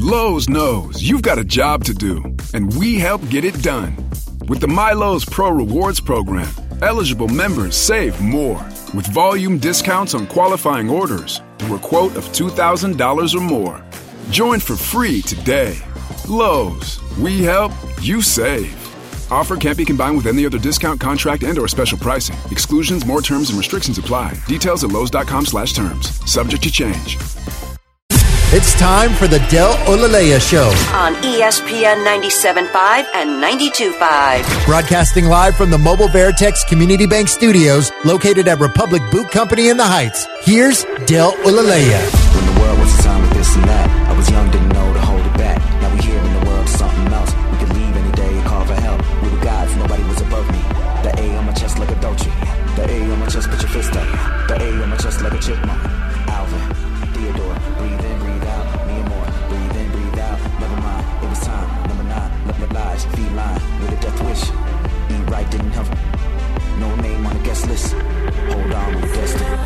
Lowe's knows you've got a job to do, and we help get it done. With the MyLowe's Pro Rewards program, eligible members save more with volume discounts on qualifying orders through a quote of $2,000 or more. Join for free today. Lowe's, we help, you save. Offer can't be combined with any other discount, contract, and or special pricing. Exclusions, more terms, and restrictions apply. Details at lowes.com/terms. Subject to change. It's time for the Del Olalea Show on ESPN 97.5 and 92.5. Broadcasting live from the Mobile Veritex Community Bank Studios, located at Republic Boot Company in the Heights. Here's Del Olalea. When the world was a time of this and that, I was young, didn't know to hold it back. Now we here in the world, something else. We could leave any day and call for help. We were gods, nobody was above me. The A on my chest like a Dolce. The A on my chest, put your fist up. The A on my chest like a chipmunk. Alvin, Theodore, breathe in, breathe out. Me and more, breathe in, breathe out. Never mind, it was time. Number 9, live lies, feline, with a death wish. Eat right, didn't have no name on the guest list. Hold on, we're destined.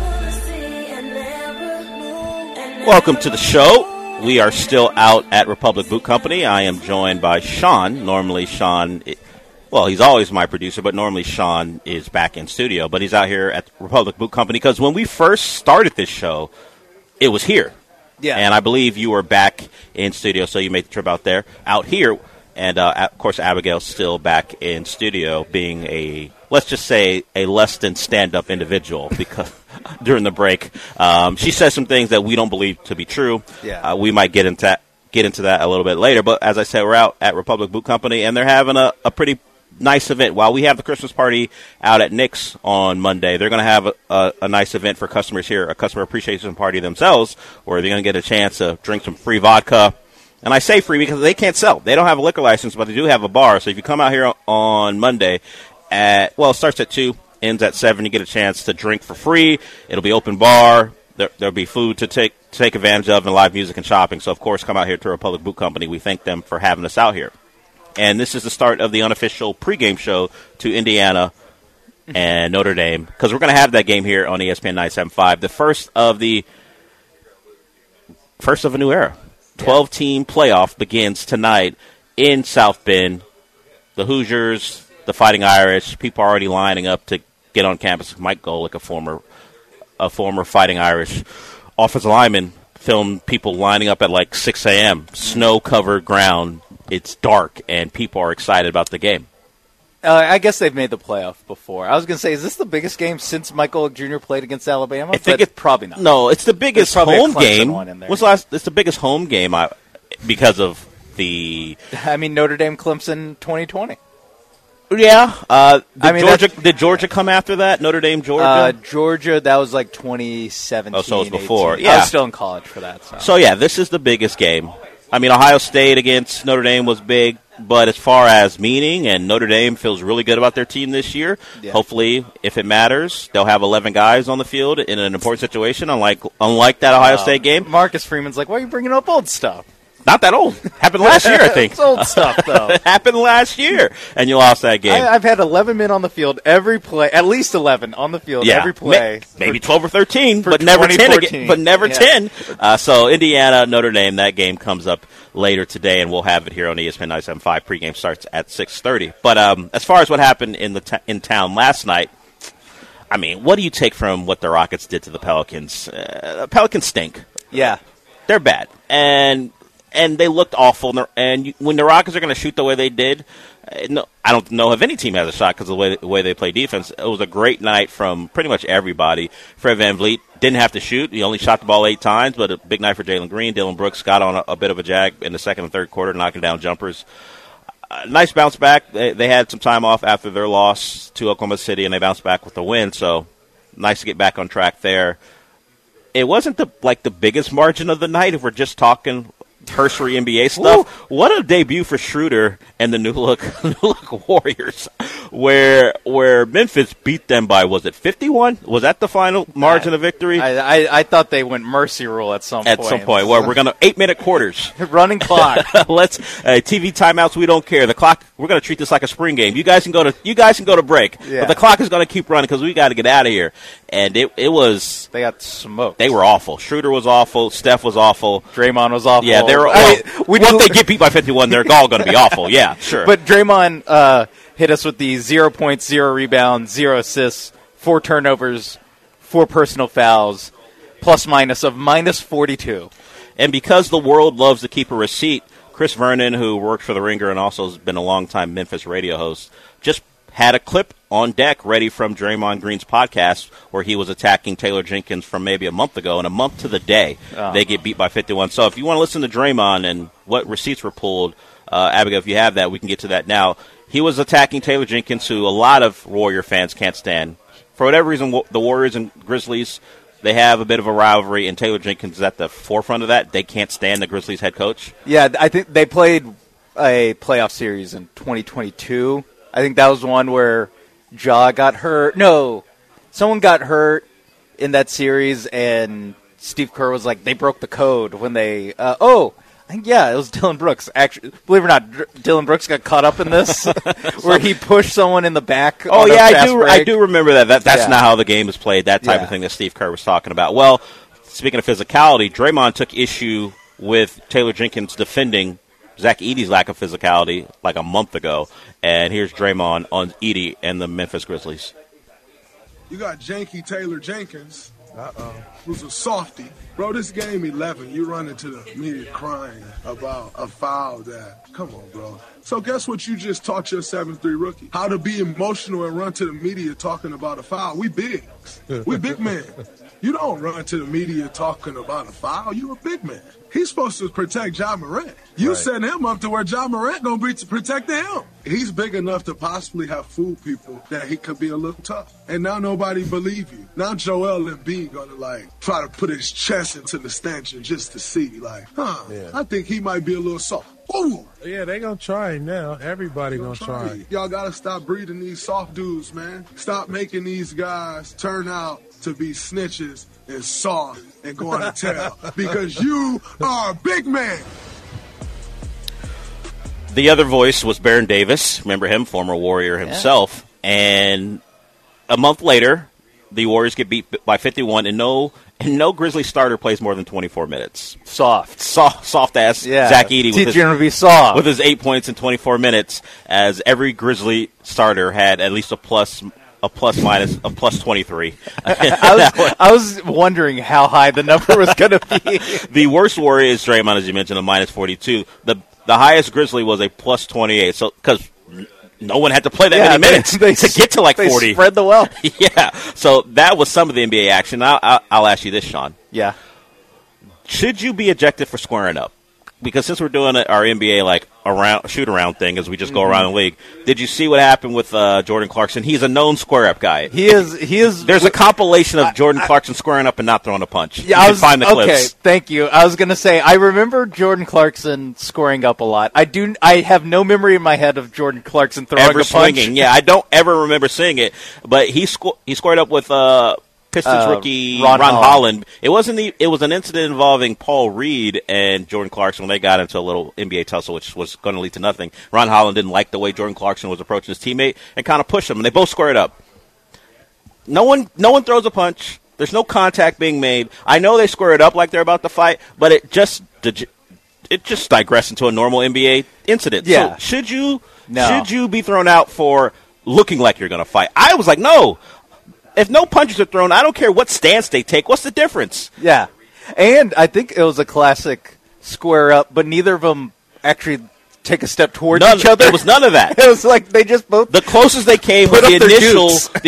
Welcome to the show. We are still out at Republic Boot Company. I am joined by Sean. Normally Sean, well, he's always my producer, but normally Sean is back in studio. But he's out here at Republic Boot Company because when we first started this show, it was here. Yeah. And I believe you were back in studio, so you made the trip out here. And, of course, Abigail's still back in studio being a, let's just say, a less than stand-up individual because during the break. She says some things that we don't believe to be true. Yeah. We might get into that a little bit later. But as I said, we're out at Republic Boot Company, and they're having a pretty nice event. While we have the Christmas party out at Nick's on Monday, they're going to have a nice event for customers here, a customer appreciation party themselves, where they're going to get a chance to drink some free vodka. And I say free because they can't sell. They don't have a liquor license, but they do have a bar. So if you come out here on Monday it starts at 2, ends at 7, you get a chance to drink for free. It'll be open bar. There'll be food to take advantage of and live music and shopping. So, of course, come out here to Republic Boot Company. We thank them for having us out here. And this is the start of the unofficial pregame show to Indiana and Notre Dame because we're going to have that game here on ESPN 97.5, the first of a new era. 12-team playoff begins tonight in South Bend. The Hoosiers, the Fighting Irish, people are already lining up to get on campus. Mike Golick, a former Fighting Irish offensive lineman, filmed people lining up at like 6 a.m., snow-covered ground. It's dark, and people are excited about the game. I guess they've made the playoff before. I was going to say, is this the biggest game since Michael Jr. played against Alabama? I think it's probably not. No, it's the biggest home game. It's the biggest home game because of the. I mean, Notre Dame Clemson 2020. Yeah. Did Georgia come after that? Notre Dame, Georgia? Georgia, that was like 2017. Oh, so it was before. 18. Yeah. I was still in college for that. So, yeah, this is the biggest game. I mean, Ohio State against Notre Dame was big, but as far as meaning, and Notre Dame feels really good about their team this year. Yeah. Hopefully, if it matters, they'll have 11 guys on the field in an important situation, unlike that Ohio State game. Marcus Freeman's like, why are you bringing up old stuff? Not that old. Happened last year, I think. It's old stuff, though. It happened last year, and you lost that game. I've had 11 men on the field every play, at least 11 on the field every play. Maybe 12 or 13, but never 10 again. But never 10. So Indiana, Notre Dame, that game comes up later today, and we'll have it here on ESPN 97.5. Pregame starts at 6:30. But as far as what happened in town last night, I mean, what do you take from what the Rockets did to the Pelicans? Pelicans stink. Yeah. They're bad. And they looked awful. And when the Rockets are going to shoot the way they did, I don't know if any team has a shot because of the way they play defense. It was a great night from pretty much everybody. Fred VanVleet didn't have to shoot. He only shot the ball 8 times, but a big night for Jalen Green. Dylan Brooks got on a bit of a jag in the second and third quarter, knocking down jumpers. Nice bounce back. They had some time off after their loss to Oklahoma City, and they bounced back with the win. So nice to get back on track there. It wasn't the biggest margin of the night if we're just talking cursory NBA stuff. Ooh. What a debut for Schroeder and the new look Warriors. where Memphis beat them by, was it 51? Was that the final margin of victory? I thought they went mercy rule at some point. At some point. Well, we're going to 8-minute quarters. Running clock. Let's TV timeouts. We don't care. The clock. We're going to treat this like a spring game. You guys can go to break, but the clock is going to keep running because we got to get out of here. And it was. They got smoked. They were awful. Schroeder was awful. Steph was awful. Draymond was awful. Yeah, they were. Once they get beat by 51, they're all going to be awful. Yeah, sure. But Draymond hit us with the 0 points, 0 rebounds, 0 assists, 4 turnovers, 4 personal fouls, plus minus of minus 42. And because the world loves to keep a receipt, Chris Vernon, who worked for The Ringer and also has been a long-time Memphis radio host, just had a clip on deck ready from Draymond Green's podcast where he was attacking Taylor Jenkins from maybe a month ago, and a month to the day they get beat by 51. So if you want to listen to Draymond and what receipts were pulled, Abigail, if you have that, we can get to that now. He was attacking Taylor Jenkins, who a lot of Warrior fans can't stand. For whatever reason, the Warriors and Grizzlies, they have a bit of a rivalry, and Taylor Jenkins is at the forefront of that. They can't stand the Grizzlies head coach. Yeah, I think they played a playoff series in 2022. I think that was one where Ja got hurt. No, someone got hurt in that series, and Steve Kerr was like, they broke the code when they I think, it was Dylan Brooks. Actually, believe it or not, Dylan Brooks got caught up in this, where he pushed someone in the back. Oh, yeah, I do remember that. That's not how the game is played, that type of thing that Steve Kerr was talking about. Well, speaking of physicality, Draymond took issue with Taylor Jenkins defending Zach Edey's lack of physicality like a month ago. And here's Draymond on Edey and the Memphis Grizzlies. You got Janky Taylor Jenkins, who's a softie. Bro, this game 11, you run into the media crying about a foul that, come on, bro. So guess what you just taught your 7'3" rookie? How to be emotional and run to the media talking about a foul. We big. We big men. You don't run to the media talking about a foul. You a big man. He's supposed to protect Ja Morant. You set him up to where Ja Morant gonna be protecting him. He's big enough to possibly have fooled people that he could be a little tough. And now nobody believe you. Now Joel Embiid gonna try to put his chest into the stanchion just to see I think he might be a little soft. Ooh. Yeah, they gonna try him now. Everybody gonna try. Y'all gotta stop breeding these soft dudes, man. Stop making these guys turn out to be snitches and soft and going to tell because you are a big man. The other voice was Baron Davis. Remember him, former Warrior himself. Yeah. And a month later, the Warriors get beat by 51, and no Grizzly starter plays more than 24 minutes. Soft ass Zach Edey with his 8 points in 24 minutes, as every Grizzly starter had at least a plus minus of plus 23. I was wondering how high the number was going to be. The worst Warrior is Draymond, as you mentioned, a minus 42. The highest Grizzly was a plus 28. So because no one had to play that many minutes to get to 40. They spread the wealth. Yeah. So that was some of the NBA action. I'll ask you this, Sean. Yeah. Should you be ejected for squaring up? Because since we're doing our NBA shoot-around thing as we just go around the league, did you see what happened with Jordan Clarkson? He's a known square-up guy. He is. There's a compilation of Jordan Clarkson squaring up and not throwing a punch. Yeah, you can find the clips. Okay, thank you. I was going to say, I remember Jordan Clarkson squaring up a lot. I have no memory in my head of Jordan Clarkson throwing a punch. Swinging. Yeah, I don't ever remember seeing it. But he squared up with Pistons rookie Ron Holland. It was an incident involving Paul Reed and Jordan Clarkson when they got into a little NBA tussle, which was going to lead to nothing. Ron Holland didn't like the way Jordan Clarkson was approaching his teammate and kind of pushed him, and they both squared up. No one throws a punch. There's no contact being made. I know they squared up like they're about to fight, but it just digressed into a normal NBA incident. Yeah. So should you be thrown out for looking like you're going to fight? I was like, no. If no punches are thrown, I don't care what stance they take. What's the difference? Yeah. And I think it was a classic square up, but neither of them actually take a step towards each other. There was none of that. It was like they just both... The closest they came was the initial...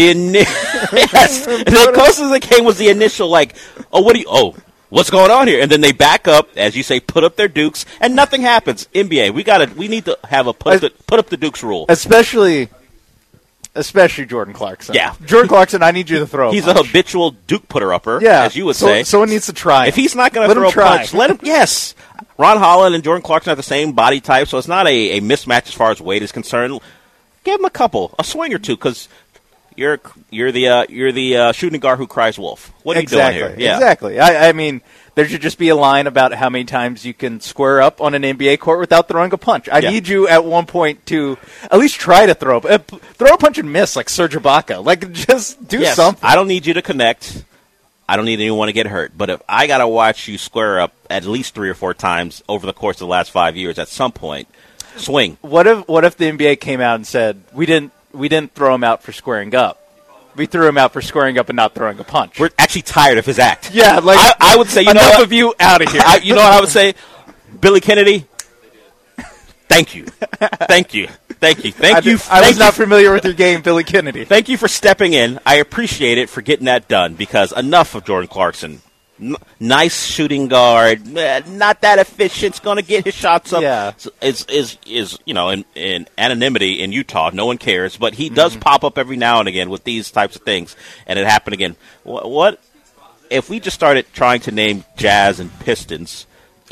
The closest they came was the initial, what's going on here? And then they back up, as you say, put up their dukes, and nothing happens. NBA, we need to have a put up the dukes rule. Especially Jordan Clarkson. Yeah. Jordan Clarkson, I need you to throw a He's punch. a habitual Duke putter-upper, as you would say. Someone needs to try. If he's not going to throw a punch, let him. Yes. Ron Holland and Jordan Clarkson have the same body type, so it's not a mismatch as far as weight is concerned. give him a swing or two, because you're the shooting guard who cries wolf. What are you doing here? Yeah. Exactly. I mean, there should just be a line about how many times you can square up on an NBA court without throwing a punch. I need you at one point to at least try to throw a punch and miss like Serge Ibaka. Like, just do something. I don't need you to connect. I don't need anyone to get hurt. But if I got to watch you square up at least 3 or 4 times over the course of the last 5 years, at some point, swing. What if the NBA came out and said, we didn't throw him out for squaring up. We threw him out for squaring up and not throwing a punch. We're actually tired of his act. Yeah, like I would say, enough of you out of here. You know what I would say? Billy Kennedy, thank you. Thank you. I was not familiar with your game, Billy Kennedy. Thank you for stepping in. I appreciate it for getting that done, because enough of Jordan Clarkson. Nice shooting guard, not that efficient. It's going to get his shots up. Yeah. Is in anonymity in Utah, no one cares. But he does pop up every now and again with these types of things, and it happened again. What if we just started trying to name Jazz and Pistons?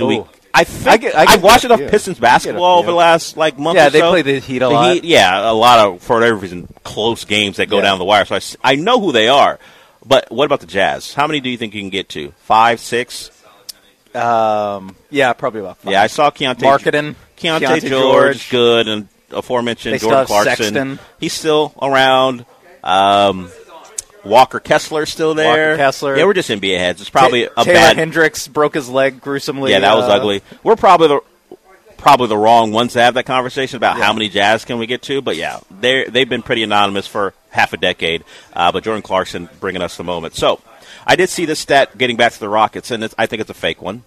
I've watched enough Pistons basketball over the last month or so. Yeah, they play the Heat a lot. A lot of, for whatever reason, close games that go down the wire. So I know who they are. But what about the Jazz? How many do you think you can get to? 5, 6? Yeah, probably about 5. Yeah, I saw Keontae George, good, and aforementioned Jordan Clarkson. Sexton. He's still around. Walker Kessler's still there. Yeah, we're just NBA heads. It's probably Taylor Hendricks broke his leg gruesomely. Yeah, that was ugly. We're probably the wrong ones to have that conversation about how many Jazz can we get to. But, yeah, they've been pretty anonymous for half a decade. But Jordan Clarkson bringing us the moment. So I did see this stat getting back to the Rockets, and I think it's a fake one.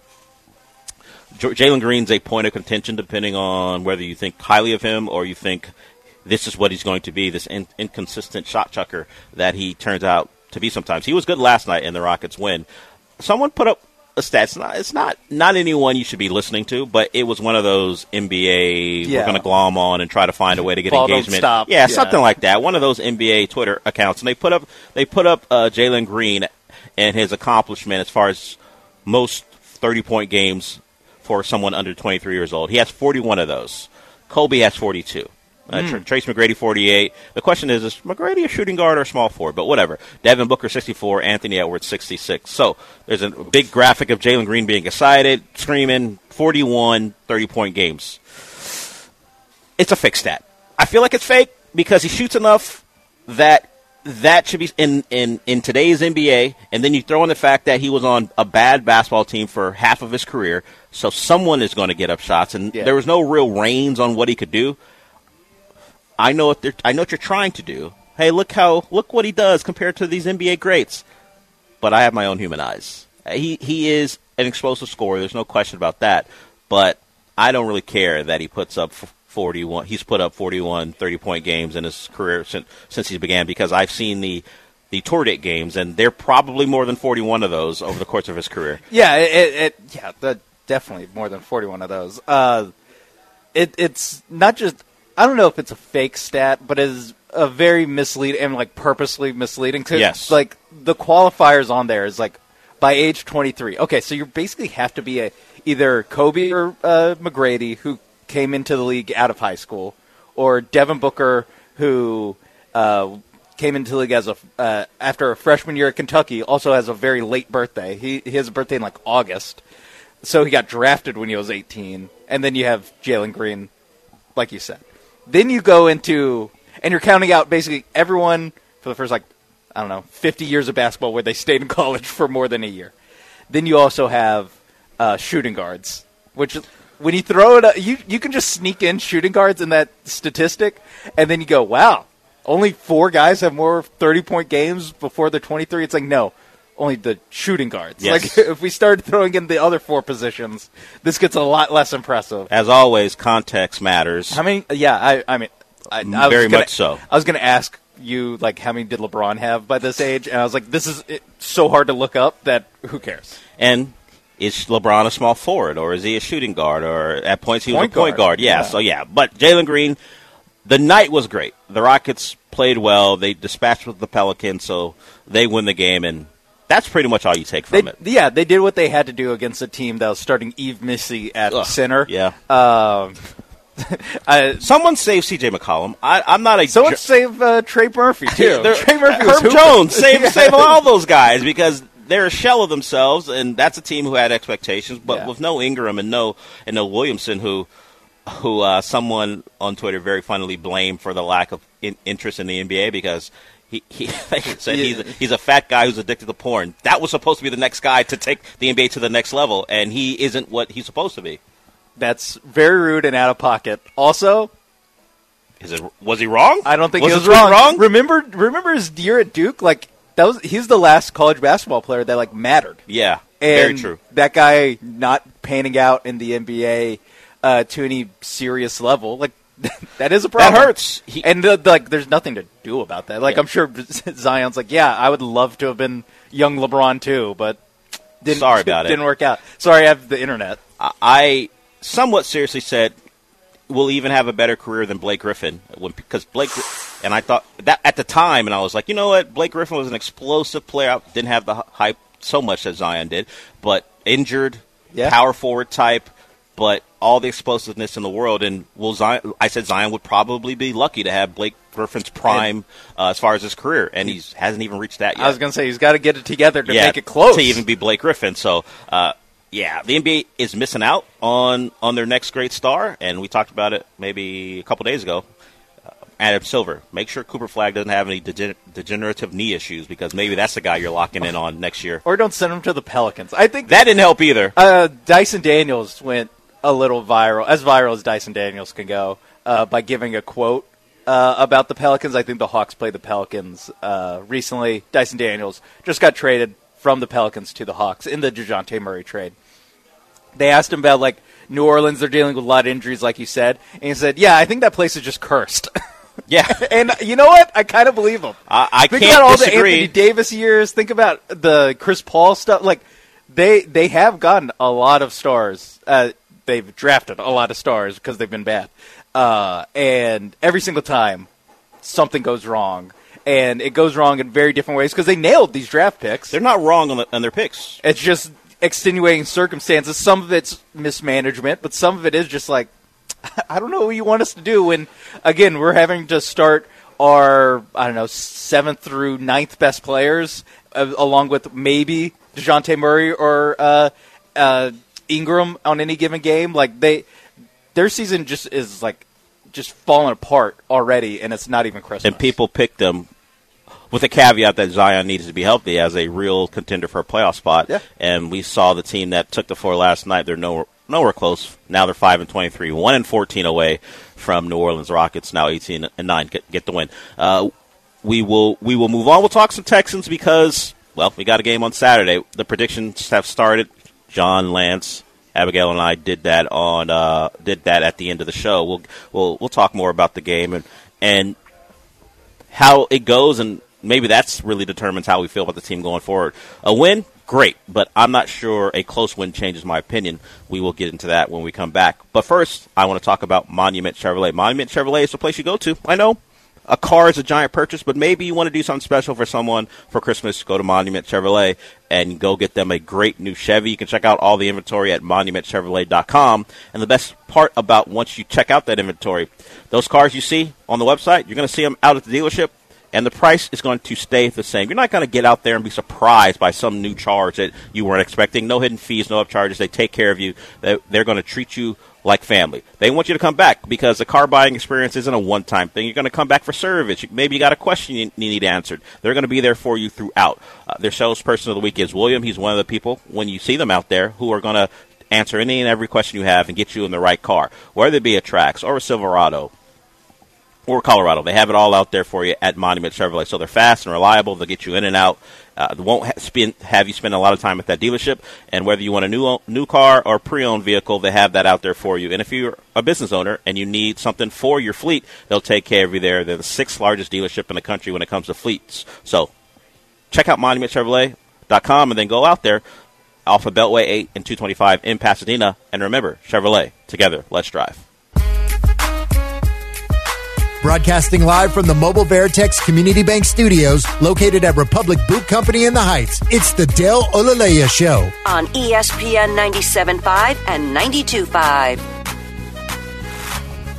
Jalen Green's a point of contention depending on whether you think highly of him or you think this is what he's going to be, this inconsistent shot chucker that he turns out to be sometimes. He was good last night in the Rockets win. Someone put up a stat. It's not anyone you should be listening to, but it was one of those NBA, we're going to glom on and try to find a way to get engagement. Don't stop. Yeah, something like that. One of those NBA Twitter accounts. And they put up Jalen Green and his accomplishment as far as most 30-point games for someone under 23 years old. He has 41 of those. Kobe has 42. Trace McGrady, 48. The question is McGrady a shooting guard or a small forward? But whatever. Devin Booker, 64. Anthony Edwards, 66. So there's a big graphic of Jalen Green being excited, screaming, 41 30-point games. It's a fake stat. I feel like it's fake because he shoots enough that should be in today's NBA, and then you throw in the fact that he was on a bad basketball team for half of his career, so someone is going to get up shots, and there was no real reins on what he could do. I know what you're trying to do. Hey, look what he does compared to these NBA greats. But I have my own human eyes. He is an explosive scorer. There's no question about that. But I don't really care that he puts up 41. He's put up 41 30-point games in his career since he began, because I've seen the tour date games, and they're probably more than 41 of those over the course of his career. Yeah, definitely more than 41 of those. It's not just. I don't know if it's a fake stat, but it is a very misleading and purposely misleading. Yes. The qualifiers on there is by age 23. Okay, so you basically have to be either Kobe or McGrady, who came into the league out of high school, or Devin Booker, who came into the league as after a freshman year at Kentucky, also has a very late birthday. He has a birthday in August, so he got drafted when he was 18. And then you have Jalen Green, like you said. Then you go into, and you're counting out basically everyone for the first, 50 years of basketball where they stayed in college for more than a year. Then you also have shooting guards, which when you throw it, you can just sneak in shooting guards in that statistic, and then you go, wow, only 4 guys have more 30-point games before they're 23. It's no. Only the shooting guards. Yes. If we started throwing in the other 4 positions, this gets a lot less impressive. As always, context matters. How many? Yeah, I mean, very much so. I was going to ask you, how many did LeBron have by this age? And I was this is so hard to look up that who cares? And is LeBron a small forward, or is he a shooting guard, or at points he was a point guard? Yeah, so yeah. But Jalen Green, the night was great. The Rockets played well. They dispatched with the Pelicans, so they win the game, and that's pretty much all you take from it. Yeah, they did what they had to do against a team that was starting Yves Missi at center. Yeah. Someone save C.J. McCollum. I'm not a. Someone save Trey Murphy too. Trey Murphy, Herb Jones, save all those guys because they're a shell of themselves, and that's a team who had expectations, but with no Ingram and no Williamson, who someone on Twitter very funnily blamed for the lack of interest in the NBA because. He said he's a fat guy who's addicted to porn. That was supposed to be the next guy to take the NBA to the next level, and he isn't what he's supposed to be. That's very rude and out of pocket. Also, was he wrong? I don't think he was wrong. Remember his year at Duke? Like he's the last college basketball player that mattered. Yeah, and very true. That guy not panning out in the NBA to any serious level, that is a problem. That hurts. There's nothing to do about that. I'm sure Zion's I would love to have been young LeBron too, but didn't work out. Sorry, I have the internet. I somewhat seriously said we'll even have a better career than Blake Griffin because and I thought that at the time, and I was like, you know what, Blake Griffin was an explosive player. Didn't have the hype so much that Zion did, but injured, power forward type. But all the explosiveness in the world, and I said Zion would probably be lucky to have Blake Griffin's prime as far as his career, and he hasn't even reached that yet. I was going to say, he's got to get it together to make it close. To even be Blake Griffin. So, the NBA is missing out on their next great star, and we talked about it maybe a couple days ago. Adam Silver. Make sure Cooper Flagg doesn't have any degenerative knee issues because maybe that's the guy you're locking in on next year. Or don't send him to the Pelicans. I think that didn't help either. Dyson Daniels went a little viral as Dyson Daniels can go, by giving a quote about the Pelicans. I think the Hawks played the Pelicans recently. Dyson Daniels just got traded from the Pelicans to the Hawks in the DeJounte Murray trade. They asked him about New Orleans. They're dealing with a lot of injuries, like you said, and he said, "Yeah, I think that place is just cursed." Yeah, and you know what? I kind of believe him. I think can't about all disagree. the Anthony Davis years. Think about the Chris Paul stuff. They have gotten a lot of stars. They've drafted a lot of stars because they've been bad. And every single time, something goes wrong. And it goes wrong in very different ways because they nailed these draft picks. They're not wrong on their picks. It's just extenuating circumstances. Some of it's mismanagement, but some of it is just I don't know what you want us to do when, again, we're having to start our, 7th through 9th best players, along with maybe DeJounte Murray or Ingram on any given game. Their season just is just falling apart already, and it's not even Christmas. And people picked them with the caveat that Zion needs to be healthy as a real contender for a playoff spot. Yeah. And we saw the team that took the floor last night. They're nowhere close. Now they're 5-23, 1-14 away from New Orleans Rockets. Now 18-9. Get the win. We will move on. We'll talk some Texans because we got a game on Saturday. The predictions have started. John, Lance, Abigail, and I did that at the end of the show. We'll talk more about the game and how it goes, and maybe that's really determines how we feel about the team going forward. A win, great, but I'm not sure a close win changes my opinion. We will get into that when we come back. But first, I want to talk about Monument Chevrolet. Monument Chevrolet is the place you go to. I know a car is a giant purchase, but maybe you want to do something special for someone for Christmas. Go to Monument Chevrolet and go get them a great new Chevy. You can check out all the inventory at monumentchevrolet.com. And the best part about once you check out that inventory, those cars you see on the website, you're going to see them out at the dealership, and the price is going to stay the same. You're not going to get out there and be surprised by some new charge that you weren't expecting. No hidden fees, no upcharges. They take care of you. They're going to treat you like family. They want you to come back because the car buying experience isn't a one-time thing. You're going to come back for service. Maybe you got a question you need answered. They're going to be there for you throughout. Their salesperson of the week is William. He's one of the people, when you see them out there, who are going to answer any and every question you have and get you in the right car, whether it be a Trax or a Silverado or Colorado. They have it all out there for you at Monument Chevrolet. So they're fast and reliable. They'll get you in and out. They won't have you spend a lot of time at that dealership. And whether you want a new car or pre-owned vehicle, they have that out there for you. And if you're a business owner and you need something for your fleet, they'll take care of you there. They're the 6th largest dealership in the country when it comes to fleets. So check out monumentchevrolet.com and then go out there off of Beltway 8 and 225 in Pasadena. And remember, Chevrolet, together, let's drive. Broadcasting live from the Mobile Veritex Community Bank Studios, located at Republic Boot Company in the Heights. It's the Dale Olaleya Show on ESPN 97.5 and 92.5.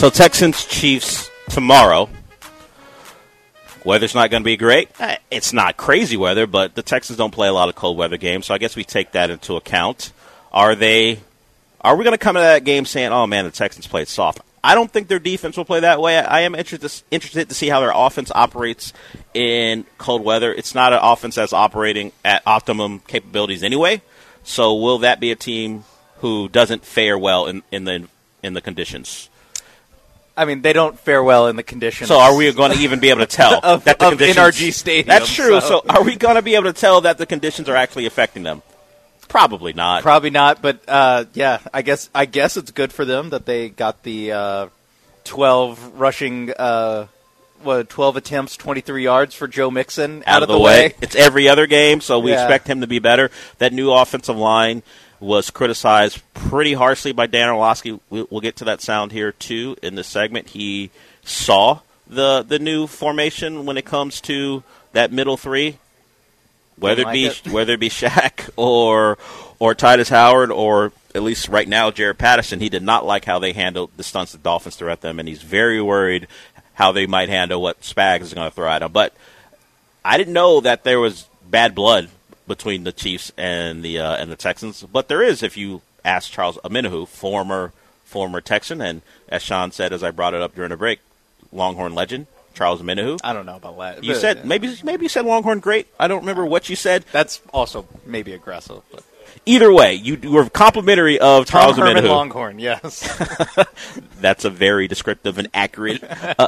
So Texans Chiefs tomorrow. Weather's not going to be great. It's not crazy weather, but the Texans don't play a lot of cold weather games, so I guess we take that into account. Are we going to come into that game saying, oh, man, the Texans played soft? I don't think their defense will play that way. I am interested to see how their offense operates in cold weather. It's not an offense that's operating at optimum capabilities anyway, so will that be a team who doesn't fare well in the conditions? I mean, they don't fare well in the conditions. So are we going to even be able to tell of NRG Stadium? That's true. So are we going to be able to tell that the conditions are actually affecting them? Probably not. Probably not, but yeah, I guess it's good for them that they got the 12 rushing 12 attempts, 23 yards for Joe Mixon out of the way. It's every other game, so we expect him to be better. That new offensive line was criticized pretty harshly by Dan Orlovsky. We'll get to that sound here, too, in this segment. He saw the new formation when it comes to that middle three, whether it be Shaq or Titus Howard or at least right now Jared Patterson. He did not like how they handled the stunts the Dolphins threw at them, and he's very worried how they might handle what Spags is going to throw at them. But I didn't know that there was bad blood between the Chiefs and the Texans, but there is if you ask Charles Omenihu, former Texan, and as Sean said as I brought it up during the break, Longhorn legend Charles Omenihu. I don't know about that. You said maybe you said Longhorn great. I don't remember what you said. That's also maybe aggressive. But. Either way, you were complimentary of Charles Omenihu. Longhorn, yes. That's a very descriptive and accurate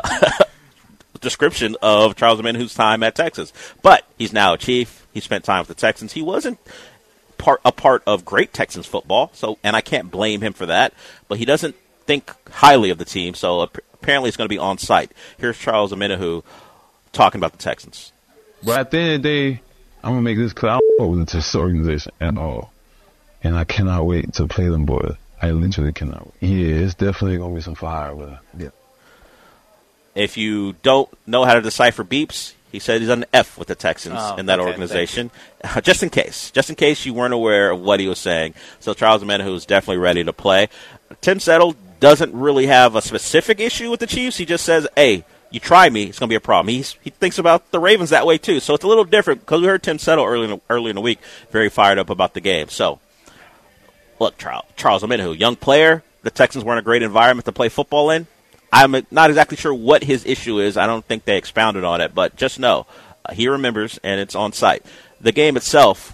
description of Charles Omenihu's time at Texas. But he's now a Chief. He spent time with the Texans. He wasn't a part of great Texans football, and I can't blame him for that. But he doesn't think highly of the team, so apparently it's going to be on site. Here's Charles Omenihu talking about the Texans. But at the end of the day, I'm going to make this clear. I don't know with this organization at all. And I cannot wait to play them boys. I literally cannot wait. Yeah, it's definitely going to be some fire with it. Yeah. If you don't know how to decipher beeps, he said he's on an F with the Texans in that organization. Just in case you weren't aware of what he was saying. So Charles Omenihu is definitely ready to play. Tim Settle doesn't really have a specific issue with the Chiefs. He just says, hey, you try me, it's going to be a problem. He thinks about the Ravens that way, too. So it's a little different because we heard Tim Settle early in the week very fired up about the game. So, look, Charles Omenihu, young player. The Texans weren't a great environment to play football in. I'm not exactly sure what his issue is. I don't think they expounded on it. But just know, he remembers, and it's on site. The game itself,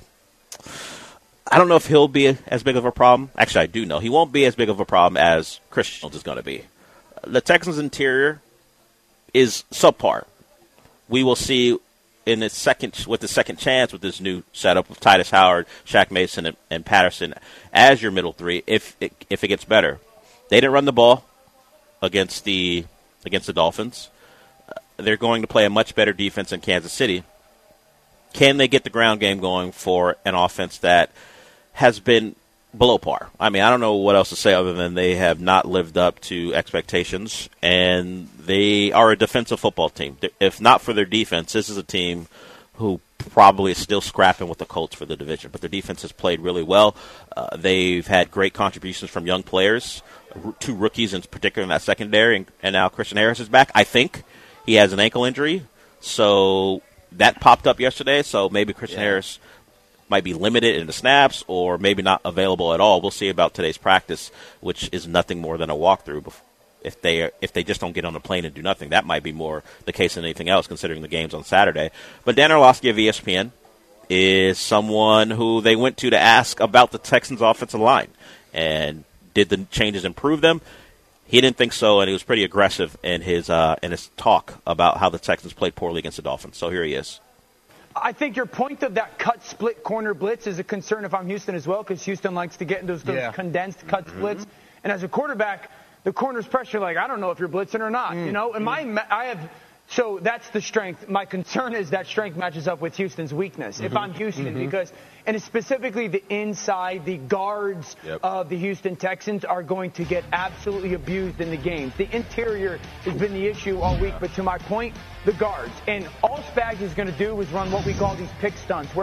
I don't know if he'll be as big of a problem. Actually, I do know. He won't be as big of a problem as Christian is going to be. The Texans' interior is subpar. We will see with the second chance with this new setup with Titus Howard, Shaq Mason, and Patterson as your middle three if it gets better. They didn't run the ball against the Dolphins. They're going to play a much better defense in Kansas City. Can they get the ground game going for an offense that has been below par? I mean, I don't know what else to say other than they have not lived up to expectations, and they are a defensive football team. If not for their defense, this is a team who probably is still scrapping with the Colts for the division, but their defense has played really well. They've had great contributions from young players, 2 rookies in particular in that secondary, and now Christian Harris is back. I think he has an ankle injury, so that popped up yesterday, so maybe Christian Harris might be limited in the snaps or maybe not available at all. We'll see about today's practice, which is nothing more than a walkthrough. If they just don't get on the plane and do nothing, that might be more the case than anything else, considering the game's on Saturday. But Dan Orlovsky of ESPN is someone who they went to ask about the Texans' offensive line. And did the changes improve them? He didn't think so, and he was pretty aggressive in his talk about how the Texans played poorly against the Dolphins. So here he is. I think your point of that cut split corner blitz is a concern if I'm Houston as well, because Houston likes to get into those condensed cut splits. And as a quarterback, the corner's pressure, like, I don't know if you're blitzing or not, you know? And so that's the strength. My concern is that strength matches up with Houston's weakness. If I'm Houston, because, and it's specifically the inside, the guards of the Houston Texans are going to get absolutely abused in the games. The interior has been the issue all week, but to my point, the guards. And all Spags is going to do is run what we call these pick stunts, where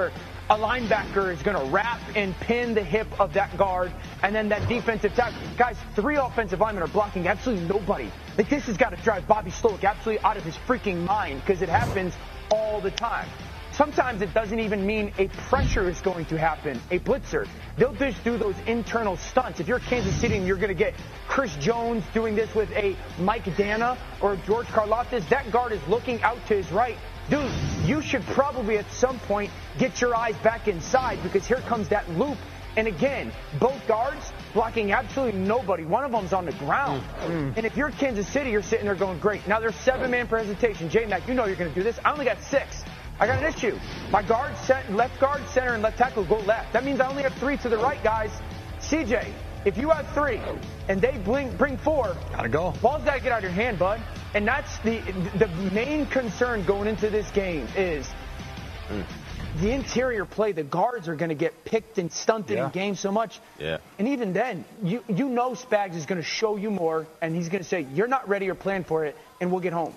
a linebacker is going to wrap and pin the hip of that guard, and then that defensive tackle. Guys, 3 offensive linemen are blocking absolutely nobody. Like, this has got to drive Bobby Slowik absolutely out of his freaking mind, because it happens all the time. Sometimes it doesn't even mean a pressure is going to happen, a blitzer. They'll just do those internal stunts. If you're Kansas City and you're going to get Chris Jones doing this with a Mike Dana or George Karlaftis, that guard is looking out to his right. Dude, you should probably at some point get your eyes back inside, because here comes that loop. And again, both guards blocking absolutely nobody. One of them's on the ground. And if you're Kansas City, you're sitting there going, great. Now there's 7-man presentation. J-Mac, you know you're going to do this. I only got 6. I got an issue. My guard, left guard, center, and left tackle go left. That means I only have 3 to the right, guys. CJ, if you have 3 and they bring 4, gotta go. Ball's got to get out of your hand, bud. And that's the main concern going into this game is the interior play. The guards are going to get picked and stunted in games so much. Yeah. And even then, you know Spags is going to show you more, and he's going to say, you're not ready or plan for it, and we'll get home.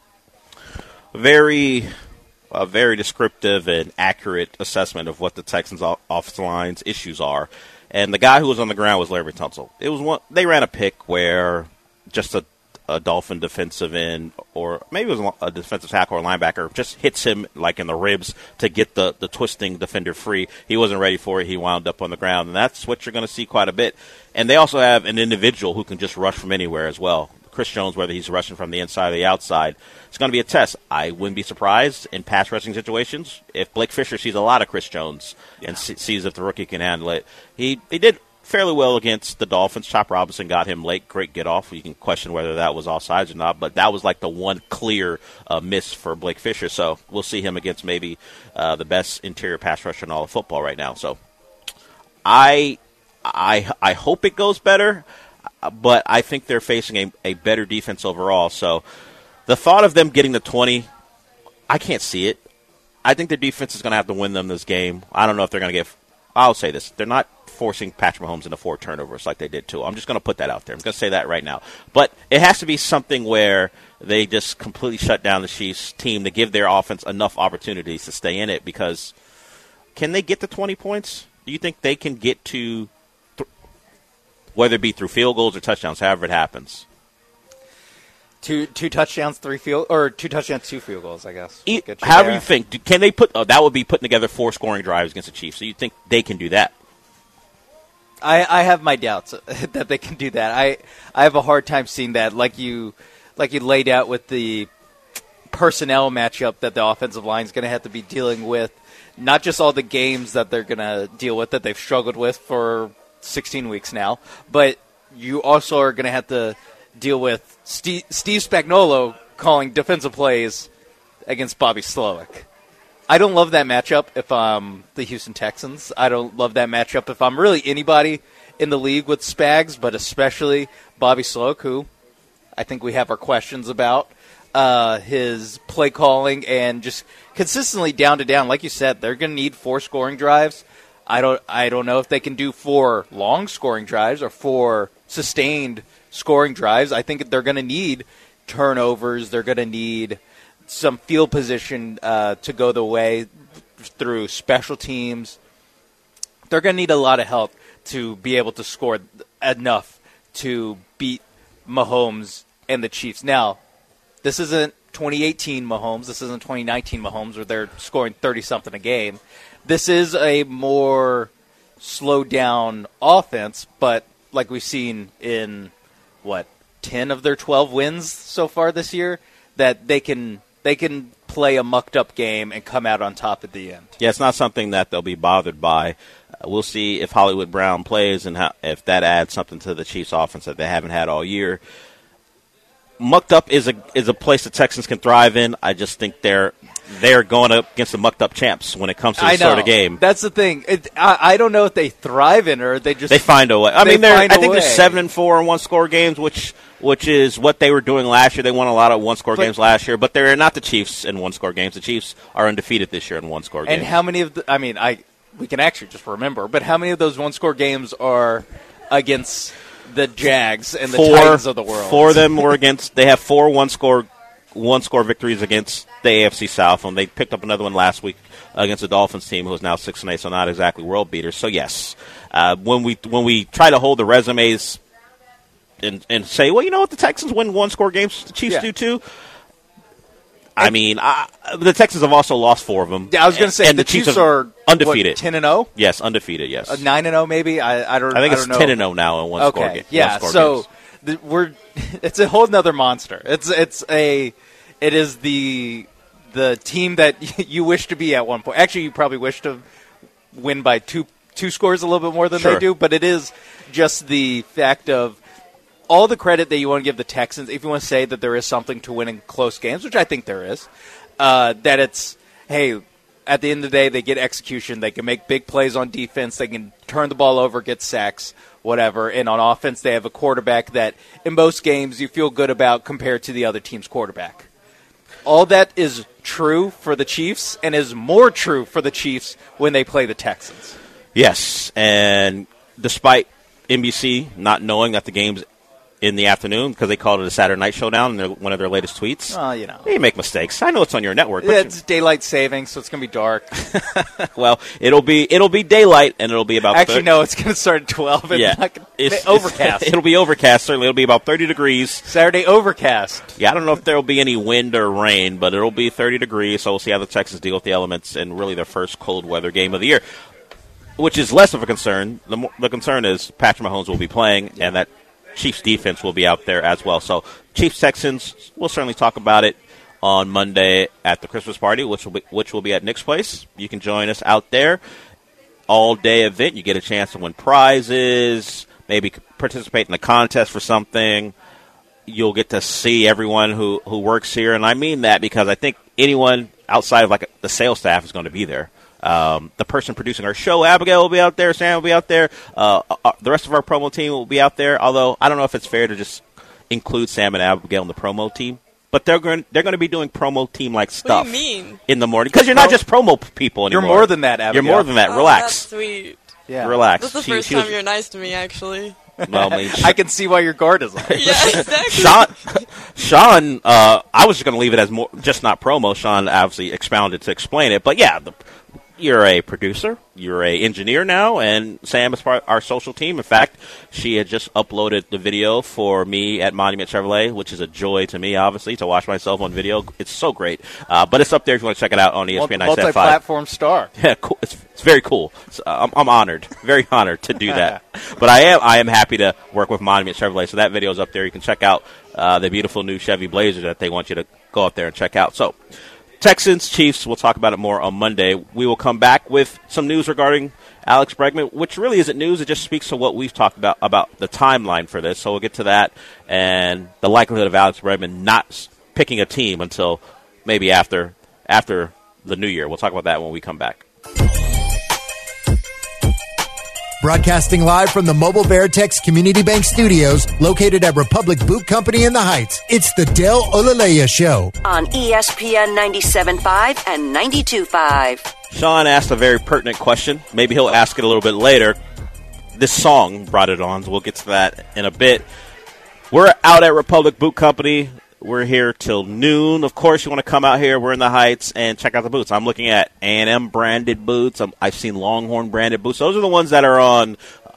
Very descriptive and accurate assessment of what the Texans' offensive line's issues are. And the guy who was on the ground was Larry Tunsil. They ran a pick where just a Dolphin defensive end, or maybe it was a defensive tackle or linebacker, just hits him like in the ribs to get the twisting defender free. He wasn't ready for it. He wound up on the ground, and that's what you're going to see quite a bit. And they also have an individual who can just rush from anywhere as well. Chris Jones, whether he's rushing from the inside or the outside, it's going to be a test. I wouldn't be surprised in pass rushing situations if Blake Fisher sees a lot of Chris Jones and sees if the rookie can handle it. He did fairly well against the Dolphins. Chop Robinson got him late. Great get off. You can question whether that was offsides or not, but that was like the one clear miss for Blake Fisher. So we'll see him against maybe the best interior pass rusher in all of football right now. So I hope it goes better. But I think they're facing a better defense overall. So the thought of them getting the 20, I can't see it. I think their defense is going to have to win them this game. I don't know if they're going to get – I'll say this. They're not forcing Patrick Mahomes into 4 turnovers like they did too. I'm just going to put that out there. I'm going to say that right now. But it has to be something where they just completely shut down the Chiefs team to give their offense enough opportunities to stay in it, because can they get to 20 points? Do you think they can get to – whether it be through field goals or touchdowns, however it happens? Two touchdowns, 2 field goals, I guess. However you think. Can they put that would be putting together 4 scoring drives against the Chiefs. So you think they can do that? I have my doubts that they can do that. I have a hard time seeing that, like you laid out with the personnel matchup that the offensive line is going to have to be dealing with. Not just all the games that they're going to deal with that they've struggled with for 16 weeks now, but you also are going to have to deal with Steve Spagnuolo calling defensive plays against Bobby Slowik. I don't love that matchup if I'm the Houston Texans. I don't love that matchup if I'm really anybody in the league with Spags, but especially Bobby Slowik, who I think we have our questions about his play calling and just consistently down to down. Like you said, they're going to need 4 scoring drives. I don't know if they can do 4 long scoring drives or 4 sustained scoring drives. I think they're going to need turnovers. They're going to need some field position to go the way through special teams. They're going to need a lot of help to be able to score enough to beat Mahomes and the Chiefs. Now, this isn't 2018 Mahomes. This isn't 2019 Mahomes where they're scoring 30-something a game. This is a more slowed-down offense, but like we've seen in, 10 of their 12 wins so far this year, that they can play a mucked-up game and come out on top at the end. Yeah, it's not something that they'll be bothered by. We'll see if Hollywood Brown plays and if that adds something to the Chiefs' offense that they haven't had all year. Mucked up is a place the Texans can thrive in. I just think they're going up against the mucked up champs when it comes to this sort of game. That's the thing. I don't know if they thrive in it or they find a way. I think they're 7-4 in 1-score games, which is what they were doing last year. They won a lot of 1-score games last year, but they're not the Chiefs in 1-score games. The Chiefs are undefeated this year in 1-score games. And how many of we can actually just remember, but how many of those 1-score games are against the Jags and the Titans of the world? 4 of them were against. They have 4 1-score one-score victories against the AFC South, and they picked up another one last week against the Dolphins team, who is now 6-8, so not exactly world beaters. So yes, when we try to hold the resumes and say, well, you know what, the Texans win one-score games, the Chiefs do too. I mean, the Texans have also lost 4 of them. Yeah, I was going to say, and the Chiefs are undefeated. 10-0? Yes, undefeated, yes. 9-0 maybe? I think it's 10-0 now in one-score games. Yeah, so it's a whole nother monster. It is the team that you wish to be at one point. Actually, you probably wish to win by two scores a little bit more than they do, but it is just the fact of all the credit that you want to give the Texans, if you want to say that there is something to winning close games, which I think there is, that it's, hey, at the end of the day, they get execution. They can make big plays on defense. They can turn the ball over, get sacks, whatever. And on offense, they have a quarterback that in most games you feel good about compared to the other team's quarterback. All that is true for the Chiefs and is more true for the Chiefs when they play the Texans. Yes, and despite NBC not knowing that the game's in the afternoon because they called it a Saturday night showdown in one of their latest tweets. They make mistakes. I know it's on your network. But it's daylight saving, so it's going to be dark. Well, it'll be daylight, and it'll be about Actually, no, it's going to start at 12. It's overcast. It'll be overcast, certainly. It'll be about 30 degrees. Saturday overcast. Yeah, I don't know if there will be any wind or rain, but it'll be 30 degrees, so we'll see how the Texans deal with the elements in really their first cold weather game of the year, which is less of a concern. The concern is Patrick Mahomes will be playing, and that Chiefs defense will be out there as well. So Chiefs-Texans, we'll certainly talk about it on Monday at the Christmas party, which will be at Nick's place. You can join us out there. All-day event. You get a chance to win prizes, maybe participate in a contest for something. You'll get to see everyone who works here, and I mean that because I think anyone outside of like the sales staff is going to be there. The person producing our show, Abigail, will be out there. Sam will be out there. The rest of our promo team will be out there. Although I don't know if it's fair to just include Sam and Abigail in the promo team, but they're going to be doing promo team like stuff. What do you mean? In the morning? Because you're not just promo people anymore. You're more than that, Abigail. You're more than that. Relax. That's sweet. Yeah. Relax. That's the first time you're nice to me, actually. Well, I mean, I can see why your guard is on. Yeah, exactly. Sean, I was just going to leave it as more, just not promo. Sean obviously expounded to explain it, but yeah. You're a producer, you're a engineer now, and Sam is part of our social team. In fact, she had just uploaded the video for me at Monument Chevrolet, which is a joy to me, obviously, to watch myself on video. It's so great. But it's up there if you want to check it out on ESPN 97.5. Multi-platform star. Yeah, cool. It's very cool. So, I'm honored, very honored to do that. But I am happy to work with Monument Chevrolet, so that video is up there. You can check out the beautiful new Chevy Blazer that they want you to go out there and check out. So, Texans, Chiefs, we'll talk about it more on Monday. We will come back with some news regarding Alex Bregman, which really isn't news. It just speaks to what we've talked about the timeline for this. So we'll get to that and the likelihood of Alex Bregman not picking a team until maybe after the new year. We'll talk about that when we come back. Broadcasting live from the Mobile Veritex Community Bank Studios, located at Republic Boot Company in the Heights. It's the Del Olaleya Show. On ESPN 97.5 and 92.5. Sean asked a very pertinent question. Maybe he'll ask it a little bit later. This song brought it on, so we'll get to that in a bit. We're out at Republic Boot Company. We're here till noon. Of course, you want to come out here. We're in the Heights and check out the boots. I'm looking at A&M branded boots. I've seen Longhorn branded boots. Those are the ones that are on.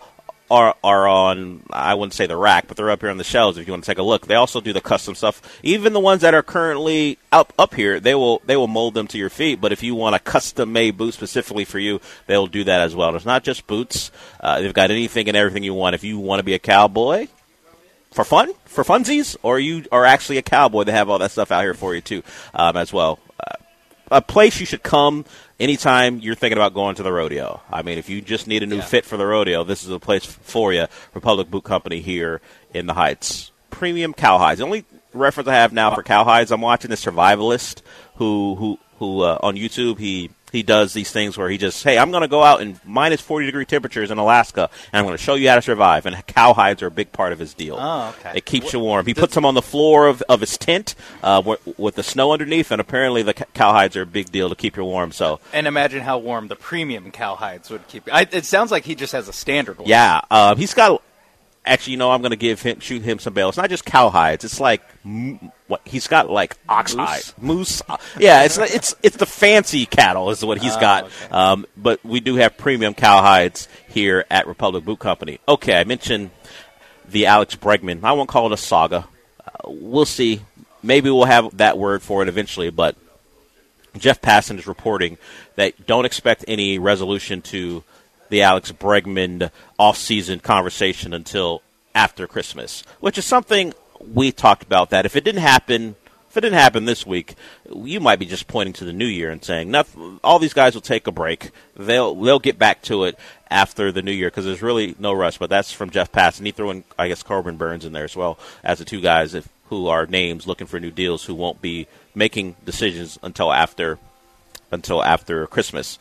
I wouldn't say the rack, but they're up here on the shelves if you want to take a look. They also do the custom stuff. Even the ones that are currently up here, they will mold them to your feet. But if you want a custom made boot specifically for you, they'll do that as well. It's not just boots. They've got anything and everything you want. If you want to be a cowboy, for fun, for funsies, or you are actually a cowboy, they have all that stuff out here for you too, as well. A place you should come anytime you're thinking about going to the rodeo. I mean, if you just need a new fit for the rodeo, this is a place for you. Republic Boot Company here in the Heights. Premium cowhides. The only reference I have now for cowhides, I'm watching the Survivalist who on YouTube, he does these things where he just, hey, I'm going to go out in minus 40-degree temperatures in Alaska, and I'm going to show you how to survive. And cowhides are a big part of his deal. Oh, okay. It keeps you warm. He puts them on the floor of his tent with the snow underneath, and apparently the cowhides are a big deal to keep you warm. So, and imagine how warm the premium cowhides would keep you. It sounds like he just has a standard one. Yeah, he's got actually, I'm going to shoot him some bail. It's not just cow hides. It's like what he's got, like ox hide, moose. Yeah, it's the fancy cattle is what he's got. Okay. But we do have premium cow hides here at Republic Boot Company. Okay, I mentioned the Alex Bregman. I won't call it a saga. We'll see. Maybe we'll have that word for it eventually, but Jeff Passan is reporting that don't expect any resolution to the Alex Bregman off-season conversation until after Christmas, which is something we talked about, that if it didn't happen this week, you might be just pointing to the new year and saying, all these guys will take a break. They'll get back to it after the new year because there's really no rush. But that's from Jeff Passan. He threw in, I guess, Corbin Burns in there as well as the two guys who are names looking for new deals who won't be making decisions until after Christmas.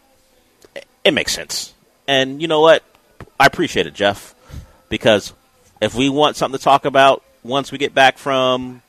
It makes sense. And you know what? I appreciate it, Jeff, because if we want something to talk about once we get back from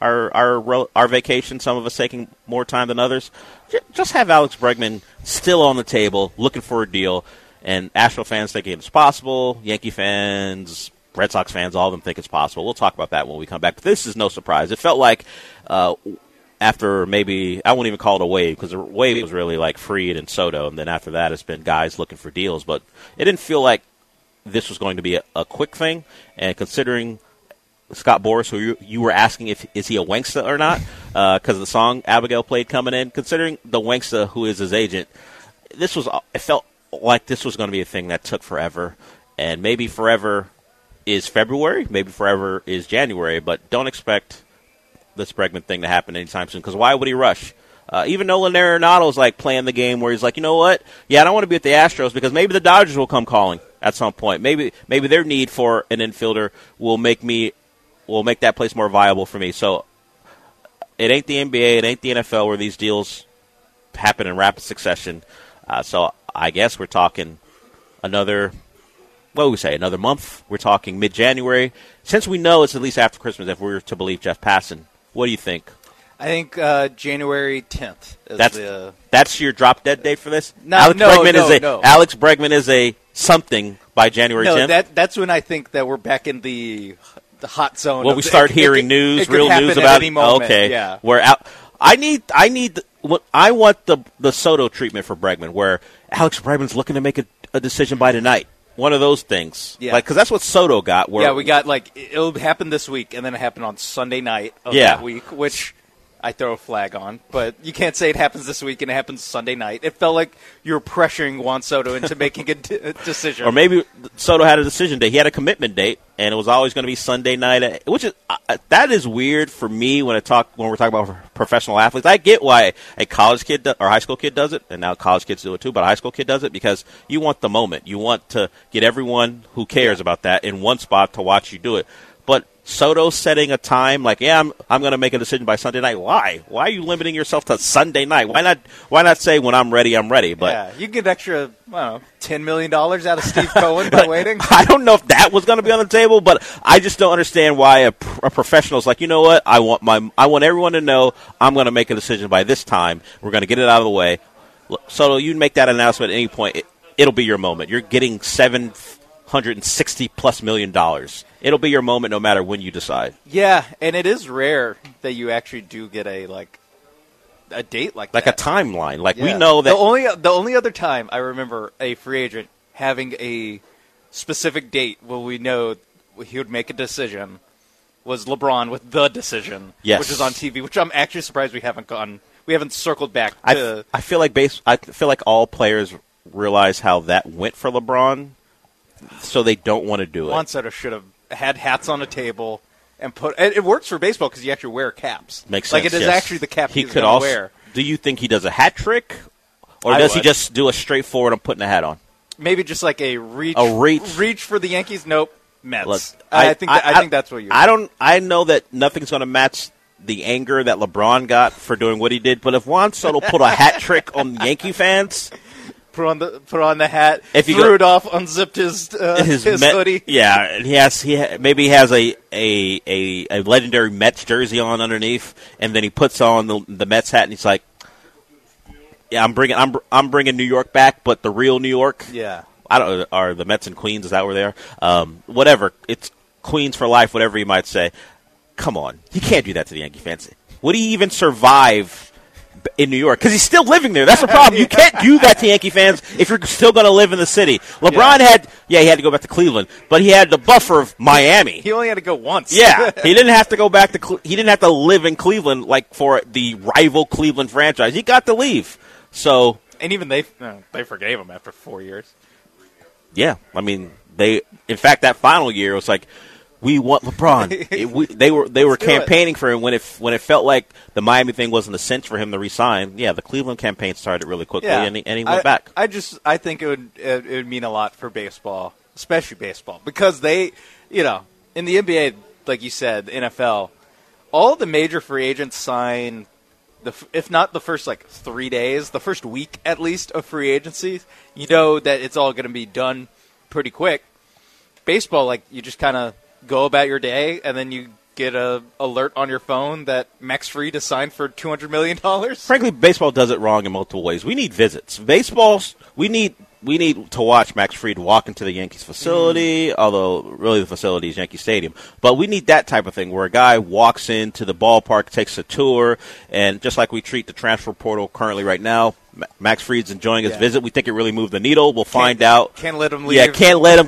our vacation, some of us taking more time than others, just have Alex Bregman still on the table looking for a deal, and Astro fans think it's possible, Yankee fans, Red Sox fans, all of them think it's possible. We'll talk about that when we come back. But this is no surprise. It felt like after maybe, I won't even call it a wave, because the wave was really like Fried and Soto, and then after that it's been guys looking for deals. But it didn't feel like this was going to be a quick thing, and considering Scott Boras, who you were asking is he a wanksta or not, because of the song Abigail played coming in, considering the wanksta who is his agent, it felt like this was going to be a thing that took forever, and maybe forever is February, maybe forever is January, but don't expect this Bregman thing to happen anytime soon, because why would he rush? Even Nolan Arenado's like playing the game where he's like, you know what? Yeah, I don't want to be with the Astros because maybe the Dodgers will come calling at some point. Maybe their need for an infielder will make that place more viable for me. So it ain't the NBA, it ain't the NFL where these deals happen in rapid succession. So I guess we're talking another month. We're talking mid-January. Since we know it's at least after Christmas, if we're to believe Jeff Passan, what do you think? I think January 10th is that's your drop-dead date for this? No. Alex Bregman is a something by January 10th? No, that's when I think that we're back in the hot zone. When we start hearing real news about any moment. Okay, yeah. Where I want the Soto treatment for Bregman, where Alex Bregman's looking to make a decision by tonight. One of those things. Yeah. Because that's what Soto got. Yeah, we got, it'll happen this week, and then it happened on Sunday night of that week, which I throw a flag on. But you can't say it happens this week and it happens Sunday night. It felt like you were pressuring Juan Soto into making a decision. Or maybe Soto had a decision date. He had a commitment date, and it was always going to be Sunday night, which is that is weird for me when we're talking about professional athletes. I get why a college kid or high school kid does it, and now college kids do it too, but a high school kid does it because you want the moment. You want to get everyone who cares about that in one spot to watch you do it. But Soto setting a time like, I'm going to make a decision by Sunday night. Why? Why are you limiting yourself to Sunday night? Why not say when I'm ready, I'm ready? But you get extra, $10 million out of Steve Cohen by waiting. I don't know if that was going to be on the table, but I just don't understand why a professional is like, you know what? I want everyone to know I'm going to make a decision by this time. We're going to get it out of the way. Soto, you make that announcement at any point. It'll be your moment. You're getting $760+ million. It'll be your moment no matter when you decide. Yeah, and it is rare that you actually do get a date like that. Like a timeline. We know that the only other time I remember a free agent having a specific date where we know he would make a decision was LeBron with The Decision, which is on TV, which I'm actually surprised we haven't circled back to. I feel like all players realize how that went for LeBron, so they don't want to do it. Juan Soto should have had hats on a table and it works for baseball because you actually wear caps. Makes sense. It is actually the cap he could also wear. Do you think he does a hat trick, or does he just do a straightforward I'm putting a hat on? Maybe just like a reach for the Yankees. Nope, Mets. Look, I think that's what you. I know that nothing's going to match the anger that LeBron got for doing what he did, but if Juan Soto put a hat trick on Yankee fans. Put on the hat. Threw it off, unzipped his hoodie. Yeah, and he has a legendary Mets jersey on underneath, and then he puts on the Mets hat, and he's like, "Yeah, I'm bringing New York back, but the real New York." Yeah. are the Mets in Queens? Is that where they are? Whatever. It's Queens for life, whatever you might say. Come on. He can't do that to the Yankee fans. Would he even survive in New York? Because he's still living there. That's the problem. You can't do that to Yankee fans if you're still going to live in the city. LeBron he had to go back to Cleveland, but he had the buffer of Miami. He only had to go once. Yeah, he didn't have to go back to. He didn't have to live in Cleveland like for the rival Cleveland franchise. He got to leave. So, and even they forgave him after 4 years. Yeah, I mean in fact, that final year was like, we want LeBron. They were campaigning for him when it felt like the Miami thing wasn't a cinch for him to resign. Yeah, the Cleveland campaign started really quickly, and he went back. I think it would mean a lot for baseball, especially baseball, because they, in the NBA, like you said, the NFL, all the major free agents sign, if not the first 3 days, the first week at least of free agency. You know that it's all going to be done pretty quick. Baseball, you just kind of go about your day, and then you get a alert on your phone that Max Fried is signed for $200 million. Frankly, baseball does it wrong in multiple ways. We need visits. We need to watch Max Fried walk into the Yankees facility, although really the facility is Yankee Stadium. But we need that type of thing where a guy walks into the ballpark, takes a tour, and just like we treat the transfer portal currently right now, Max Fried's enjoying his visit. We think it really moved the needle. We'll find out. Can't let him leave. Yeah, can't let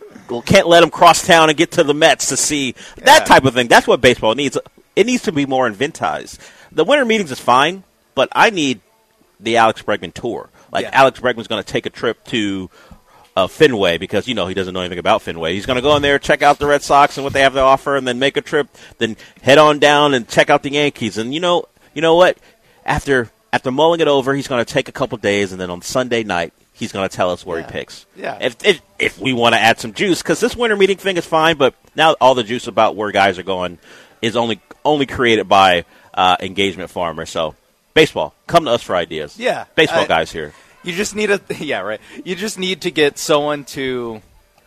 him cross town and get to the Mets to see that type of thing. That's what baseball needs. It needs to be more inventized. The winter meetings is fine, but I need the Alex Bregman tour. Alex Bregman's going to take a trip to Fenway because, he doesn't know anything about Fenway. He's going to go in there, check out the Red Sox and what they have to offer, and then make a trip, then head on down and check out the Yankees. And you know what? After mulling it over, he's going to take a couple days, and then on Sunday night, he's going to tell us where he picks. Yeah. If we want to add some juice, because this winter meeting thing is fine, but now all the juice about where guys are going is only created by engagement farmers. So, baseball, come to us for ideas. Yeah. Baseball guys here. You just need You just need to get someone to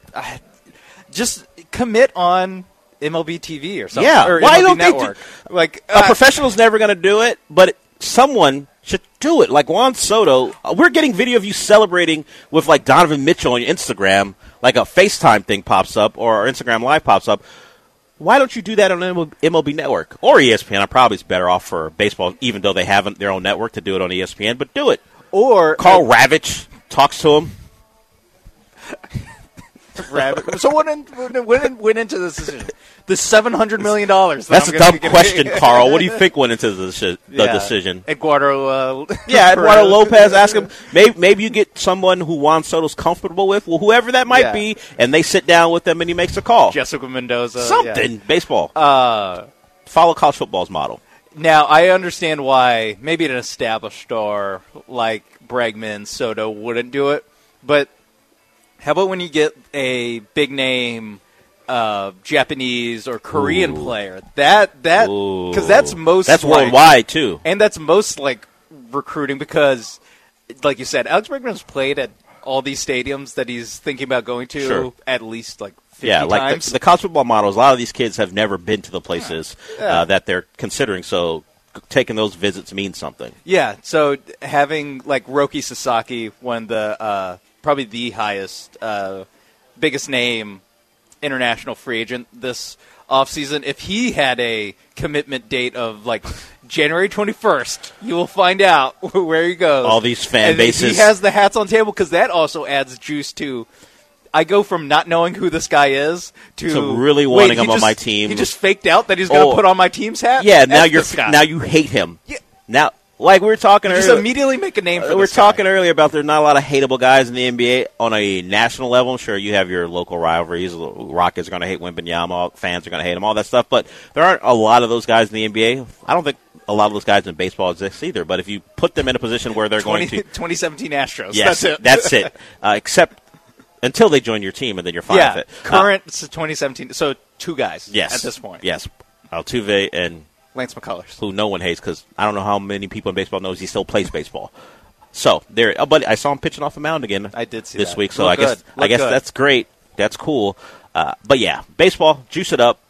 just commit on MLB TV or something. Yeah. Or Why MLB don't Network. a professional's never going to do it, but someone should do it. Like Juan Soto, we're getting video of you celebrating with Donovan Mitchell on your Instagram, like a FaceTime thing pops up or Instagram Live pops up. Why don't you do that on MLB Network or ESPN? I'm probably better off for baseball, even though they have their own network to do it on ESPN. But do it. Or Carl Ravitch talks to him. So what went into this decision? The $700 million. That's a dumb question, Carl. What do you think went into the decision? Eduardo. Eduardo Lopez. Ask him. Maybe you get someone who Juan Soto's comfortable with, whoever that might be, and they sit down with them and he makes a call. Jessica Mendoza. Something. Baseball. Follow college football's model. Now, I understand why maybe an established star like Bregman, Soto wouldn't do it, but how about when you get a big name Japanese or Korean player? Because that's most worldwide too, and that's most recruiting because, like you said, Alex Bregman's played at all these stadiums that he's thinking about going to at least 50 times. The college football models. A lot of these kids have never been to the places that they're considering, so taking those visits means something. Yeah, so having Roki Sasaki, one of the probably the highest, biggest name international free agent this offseason. If he had a commitment date of January 21st, you will find out where he goes. All these fan bases. He has the hats on table because that also adds juice to. I go from not knowing who this guy is to really wanting him on my team. He just faked out that he's going to put on my team's hat. Yeah, now you hate him. Yeah. Now. Like we were talking earlier, just immediately make a name for this We're talking earlier about there's not a lot of hateable guys in the NBA on a national level. Sure, you have your local rivalries. Rockets are going to hate Wembanyama. Fans are going to hate him, all that stuff. But there aren't a lot of those guys in the NBA. I don't think a lot of those guys in baseball exist either. But if you put them in a position where they're going to 2017 Astros, yes, that's it. Except until they join your team, and then you're fine with it. Current 2017. So 2 guys. Yes, at this point. Yes, Altuve and Lance McCullers, who no one hates because I don't know how many people in baseball knows he still plays baseball. So there, but I saw him pitching off the mound again. I did see this that. week, so I guess that's great. That's cool. But yeah, baseball, juice it up.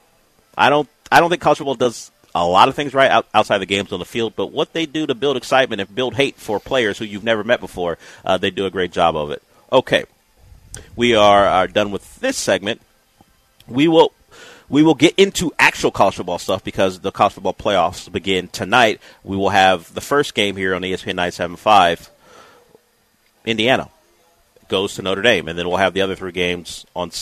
I don't think college football does a lot of things right outside the games on the field, but what they do to build excitement and build hate for players who you've never met before, they do a great job of it. Okay, we are done with this segment. We will get into actual college football stuff because the college football playoffs begin tonight. We will have the first game here on ESPN 97.5. Indiana goes to Notre Dame, and then we'll have the other 3 games on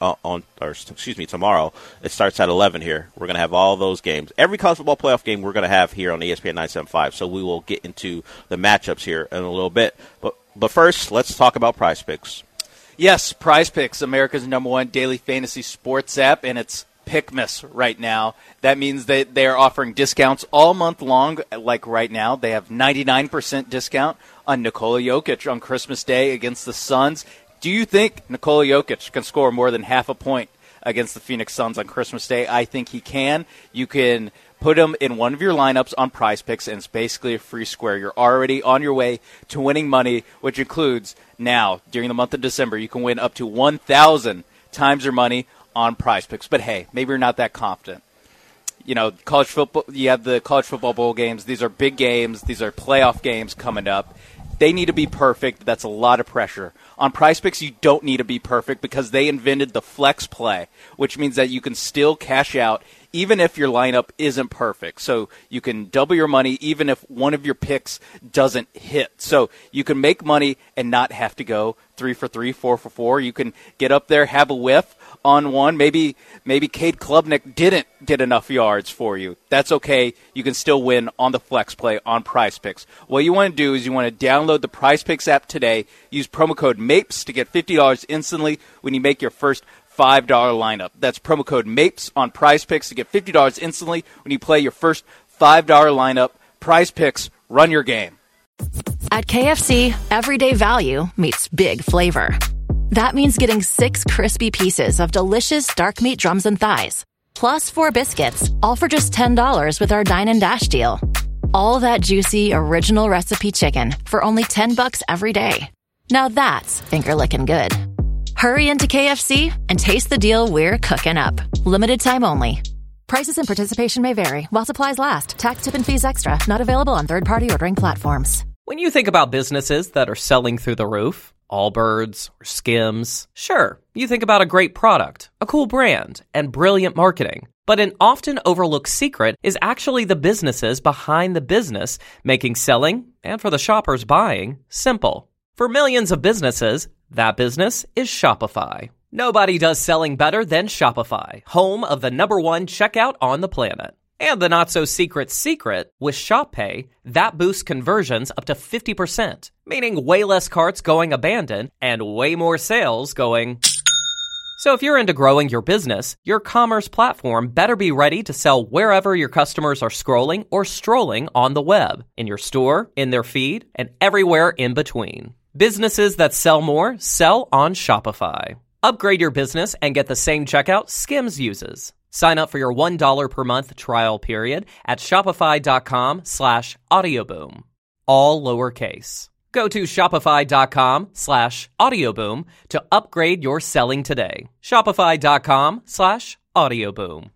tomorrow. It starts at 11 here. We're going to have all those games. Every college football playoff game we're going to have here on ESPN 97.5. So we will get into the matchups here in a little bit. But first, let's talk about Prize Picks. Yes, Prize Picks, America's #1 daily fantasy sports app, and it's Pickmas right now. That means that they are offering discounts all month long, like right now. They have 99% discount on Nikola Jokic on Christmas Day against the Suns. Do you think Nikola Jokic can score more than half a point against the Phoenix Suns on Christmas Day? I think he can. You can put him in one of your lineups on Prize Picks, and it's basically a free square. You're already on your way to winning money, which includes now, during the month of December, you can win up to 1,000 times your money on Prize Picks. But hey, maybe you're not that confident. You know, college football, you have the college football bowl games. These are big games. These are playoff games coming up. They need to be perfect. That's a lot of pressure. On Prize Picks, you don't need to be perfect because they invented the flex play, which means that you can still cash out even if your lineup isn't perfect. So you can double your money even if one of your picks doesn't hit. So you can make money and not have to go 3 for 3, 4 for 4. You can get up there, have a whiff on one. Maybe Cade Klubnik didn't get enough yards for you. That's okay. You can still win on the flex play on Prize Picks. What you want to do is you want to download the Prize Picks app today. Use promo code MAPES to get $50 instantly when you make your first $5 lineup. That's promo code MAPES on Prize Picks to get $50 instantly when you play your first $5 lineup. Prize Picks, run your game. At KFC, everyday value meets big flavor. That means getting 6 crispy pieces of delicious dark meat drums and thighs, plus 4 biscuits, all for just $10 with our Dine and Dash deal. All that juicy, original recipe chicken for only $10 every day. Now that's finger-licking good. Hurry into KFC and taste the deal we're cooking up. Limited time only. Prices and participation may vary while supplies last. Tax, tip, and fees extra. Not available on third-party ordering platforms. When you think about businesses that are selling through the roof, Allbirds or Skims, sure, you think about a great product, a cool brand, and brilliant marketing. But an often overlooked secret is actually the businesses behind the business, making selling, and for the shoppers buying, simple. For millions of businesses, that business is Shopify. Nobody does selling better than Shopify, home of the #1 checkout on the planet. And the not-so-secret secret, with ShopPay, that boosts conversions up to 50%, meaning way less carts going abandoned and way more sales going... So if you're into growing your business, your commerce platform better be ready to sell wherever your customers are scrolling or strolling on the web, in your store, in their feed, and everywhere in between. Businesses that sell more sell on Shopify. Upgrade your business and get the same checkout Skims uses. Sign up for your $1 per month trial period at shopify.com/audioboom. All lowercase. Go to shopify.com/audioboom to upgrade your selling today. Shopify.com/audioboom.